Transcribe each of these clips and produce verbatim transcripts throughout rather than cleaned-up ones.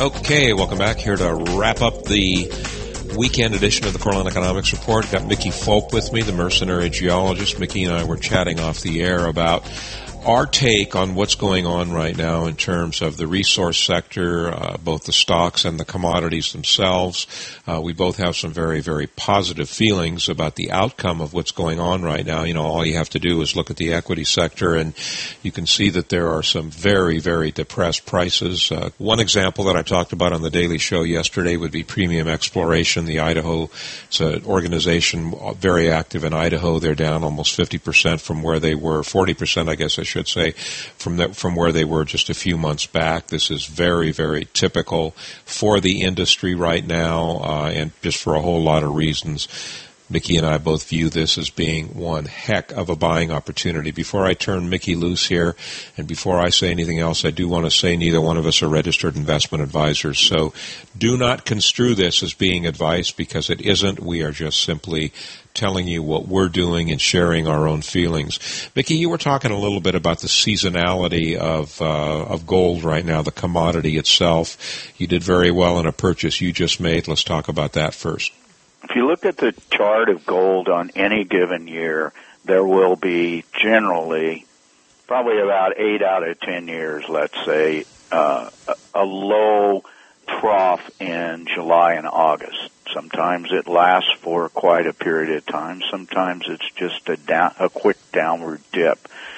Okay, welcome back. Here to wrap up the weekend edition of the Cortland Economics Report. Got Mickey Fulp with me, the mercenary geologist. Mickey and I were chatting off the air about our take on what's going on right now in terms of the resource sector, uh, both the stocks and the commodities themselves. Uh, we both have some very, very positive feelings about the outcome of what's going on right now. You know, all you have to do is look at the equity sector, and you can see that there are some very, very depressed prices. Uh, one example that I talked about on the Daily Show yesterday would be Premium Exploration, the Idaho. It's an organization very active in Idaho. They're down almost fifty percent from where they were, forty percent, I guess I should say, from the, from where they were just a few months back. This is very, very typical for the industry right now, uh, and just for a whole lot of reasons. Mickey and I both view this as being one heck of a buying opportunity. Before I turn Mickey loose here, and before I say anything else, I do want to say neither one of us are registered investment advisors, so do not construe this as being advice, because it isn't. We are just simply telling you what we're doing and sharing our own feelings. Mickey, you were talking a little bit about the seasonality of uh, of gold right now, the commodity itself. You did very well in a purchase you just made. Let's talk about that first. If you look at the chart of gold on any given year, there will be generally, probably about eight out of ten years, let's say, uh, a low trough in July and August. Sometimes it lasts for quite a period of time. Sometimes it's just a down, a quick downward dip.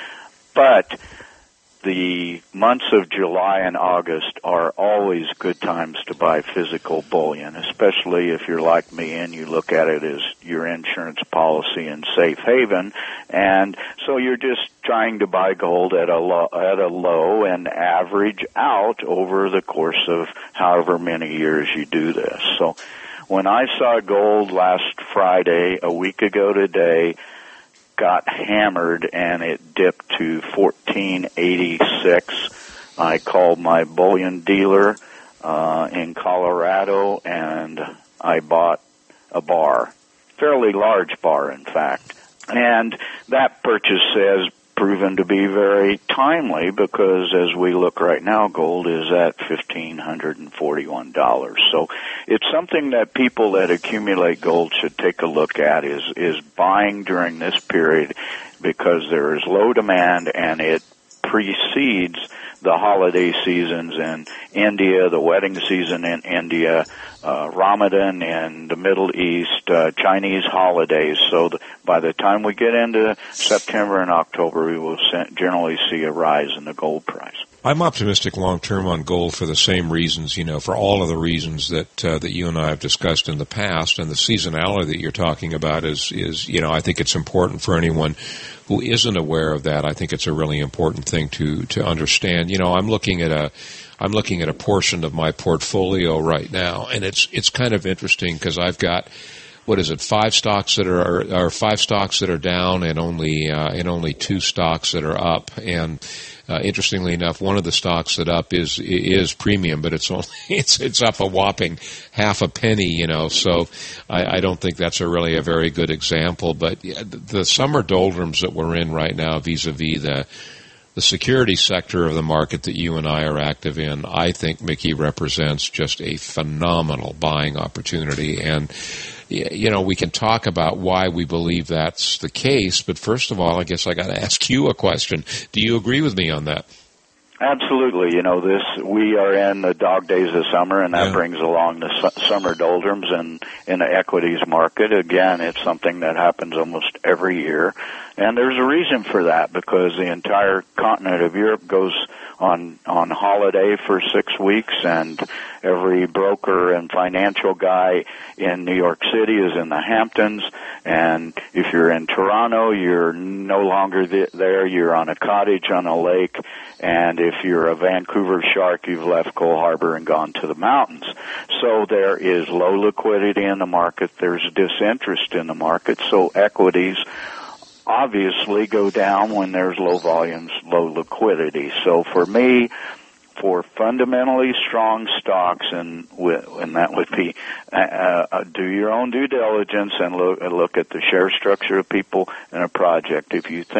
But the months of July and August are always good times to buy physical bullion, especially if you're like me and you look at it as your insurance policy and safe haven. And so you're just trying to buy gold at a low, at a low and average out over the course of however many years you do this. So when I saw gold last Friday, a week ago today, got hammered and it dipped to fourteen eighty-six. I called my bullion dealer uh, in Colorado and I bought a bar, fairly large bar in fact. And that purchase has proven to be very timely, because as we look right now, gold is at one thousand five hundred forty-one dollars. So it's something that people that accumulate gold should take a look at, is, is buying during this period, because there is low demand and it precedes the holiday seasons in India, the wedding season in India, uh, Ramadan in the Middle East, uh, Chinese holidays. So the, by the time we get into September and October, we will generally see a rise in the gold price. I'm optimistic long-term on gold for the same reasons, you know, for all of the reasons that uh, that you and I have discussed in the past. And the seasonality that you're talking about is, is, you know, I think it's important for anyone who isn't aware of that. I think it's a really important thing to to understand. You know, I'm looking at a I'm looking at a portion of my portfolio right now, and it's it's kind of interesting because I've got, what is it, five stocks that are or five stocks that are down, and only uh, and only two stocks that are up. And Uh, interestingly enough, one of the stocks that up is is premium, but it's only it's it's up a whopping half a penny, you know. So I, I don't think that's a really a very good example. But the summer doldrums that we're in right now, vis-a-vis the the security sector of the market that you and I are active in, I think, Mickey, represents just a phenomenal buying opportunity. And you know, we can talk about why we believe that's the case, but first of all, I guess I got to ask you a question. Do you agree with me on that? Absolutely. You know, this, we are in the dog days of summer, and that yeah. brings along the su- summer doldrums in, in the equities market. Again, it's something that happens almost every year, and there's a reason for that, because the entire continent of Europe goes on on holiday for six weeks, and every broker and financial guy in New York City is in the Hamptons, and if you're in Toronto, you're no longer th- there, you're on a cottage on a lake, and if you're a Vancouver shark, you've left Cole Harbor and gone to the mountains. So there is low liquidity in the market, there's disinterest in the market, so equities obviously go down when there's low volumes, low liquidity. So for me, for fundamentally strong stocks, and and that would be uh, uh, do your own due diligence and look, uh, look at the share structure of people in a project. If you think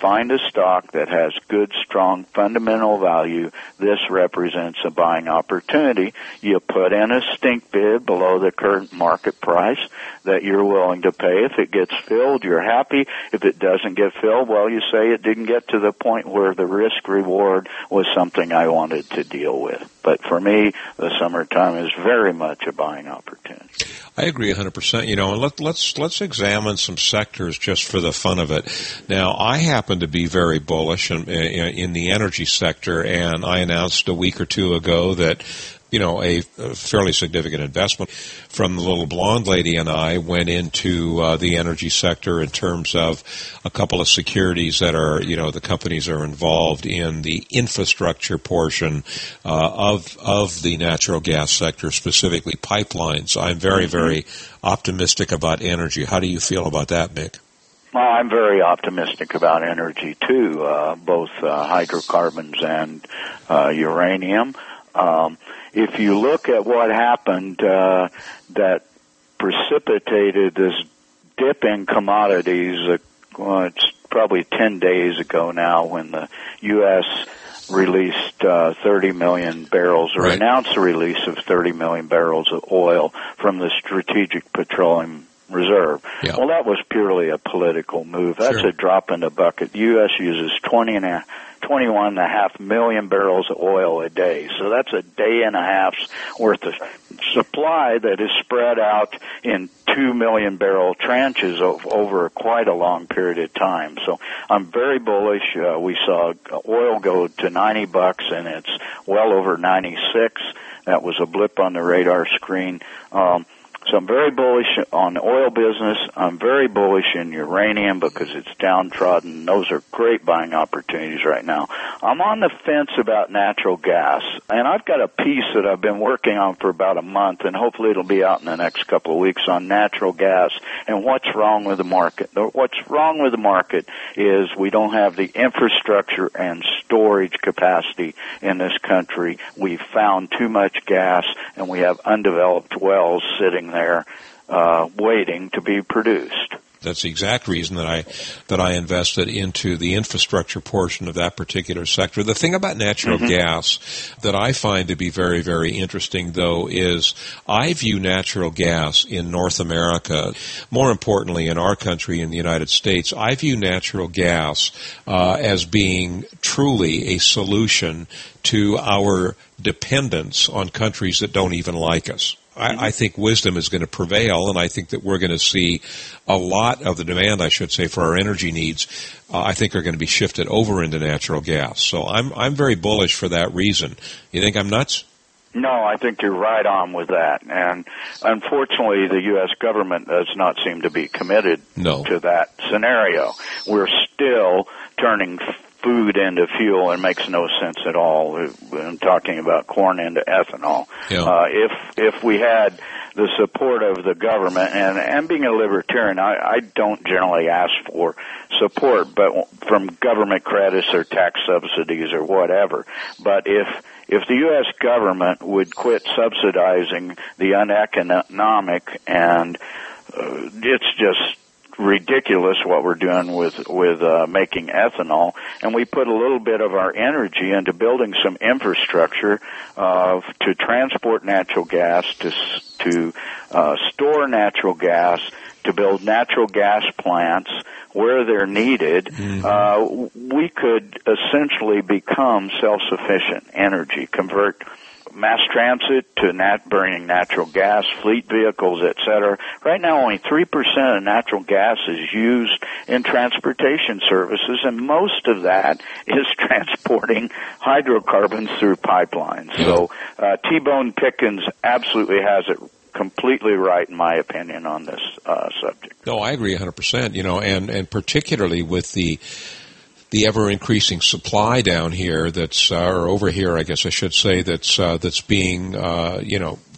find a stock that has good, strong, fundamental value, this represents a buying opportunity. You put in a stink bid below the current market price that you're willing to pay. If it gets filled, you're happy. If it doesn't get filled, well, you say it didn't get to the point where the risk-reward was something I wanted to deal with. But for me, the summertime is very much a buying opportunity. I agree one hundred percent. You know, and let, let's let's examine some sectors just for the fun of it. Now, I happen to be very bullish in, in the energy sector, and I announced a week or two ago that, you know, a, a fairly significant investment from the little blonde lady and I went into uh, the energy sector in terms of a couple of securities that are, you know, the companies are involved in the infrastructure portion uh, of of the natural gas sector, specifically pipelines. I'm very, very optimistic about energy. How do you feel about that, Mick? Well, I'm very optimistic about energy, too, uh, both uh, hydrocarbons and uh, uranium. Um, if you look at what happened uh, that precipitated this dip in commodities, uh, well, it's probably ten days ago now when the U S released uh, thirty million barrels or right. announced the release of thirty million barrels of oil from the Strategic Petroleum Reserve. Yeah. Well, that was purely a political move. That's sure. a drop in the bucket. The U S uses twenty and a twenty-one and a half million barrels of oil a day. So that's a day and a half's worth of supply that is spread out in two million barrel tranches of, over quite a long period of time. So I'm very bullish. Uh, we saw oil go to ninety bucks and it's well over ninety-six. That was a blip on the radar screen. Um, So I'm very bullish on the oil business. I'm very bullish in uranium because it's downtrodden. Those are great buying opportunities right now. I'm on the fence about natural gas, and I've got a piece that I've been working on for about a month, and hopefully it'll be out in the next couple of weeks on natural gas and what's wrong with the market. What's wrong with the market is we don't have the infrastructure and storage capacity in this country. We've found too much gas, and we have undeveloped wells sitting there there uh, waiting to be produced. That's the exact reason that I that I invested into the infrastructure portion of that particular sector. The thing about natural mm-hmm. gas that I find to be very, very interesting, though, is I view natural gas in North America, more importantly in our country, in the United States, I view natural gas uh, as being truly a solution to our dependence on countries that don't even like us. I, I think wisdom is going to prevail, and I think that we're going to see a lot of the demand, I should say, for our energy needs, uh, I think are going to be shifted over into natural gas. So I'm I'm very bullish for that reason. You think I'm nuts? No, I think you're right on with that. And unfortunately, the U S government does not seem to be committed no. to that scenario. We're still turning food into fuel, and makes no sense at all. I'm talking about corn into ethanol. Yeah. Uh, if if we had the support of the government, and, and being a libertarian, I, I don't generally ask for support, but from government credits or tax subsidies or whatever. But if if the U S government would quit subsidizing the uneconomic, and uh, it's just ridiculous what we're doing with with uh, making ethanol, and we put a little bit of our energy into building some infrastructure uh, to transport natural gas, to to uh, store natural gas, to build natural gas plants where they're needed. Mm-hmm. Uh, we could essentially become self-sufficient energy, convert mass transit to nat burning natural gas, fleet vehicles, et cetera. Right now, only three percent of natural gas is used in transportation services, and most of that is transporting hydrocarbons through pipelines. So uh, T-Bone Pickens absolutely has it completely right, in my opinion, on this uh, subject. No, I agree one hundred percent, you know, and, and particularly with the the ever-increasing supply down here that's, uh, or over here, I guess I should say, that's uh, that's being, uh, you know,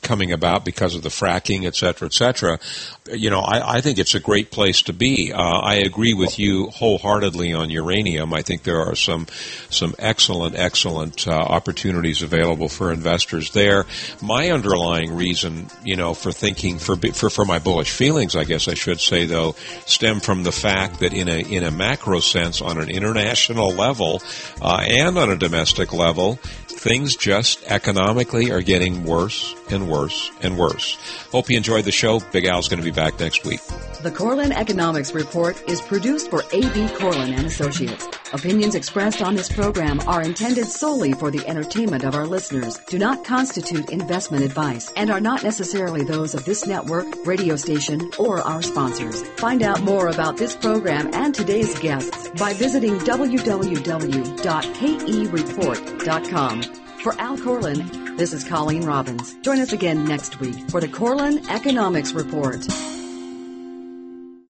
coming about because of the fracking, et cetera, et cetera, you know, I, I think it's a great place to be. Uh, I agree with you wholeheartedly on uranium. I think there are some some excellent, excellent uh, opportunities available for investors there. My underlying reason, you know, for thinking for for for my bullish feelings, I guess I should say, though, stem from the fact that in a in a macro sense, on an international level uh, and on a domestic level, things just economically are getting worse and worse and worse. Hope you enjoyed the show. Big Al's going to be back next week. The Corlin Economics Report is produced for A B. Corlin and Associates. Opinions expressed on this program are intended solely for the entertainment of our listeners, do not constitute investment advice, and are not necessarily those of this network, radio station, or our sponsors. Find out more about this program and today's guests by visiting w w w dot k e report dot com. For Al Corlin, this is Colleen Robbins. Join us again next week for the Corlin Economics Report.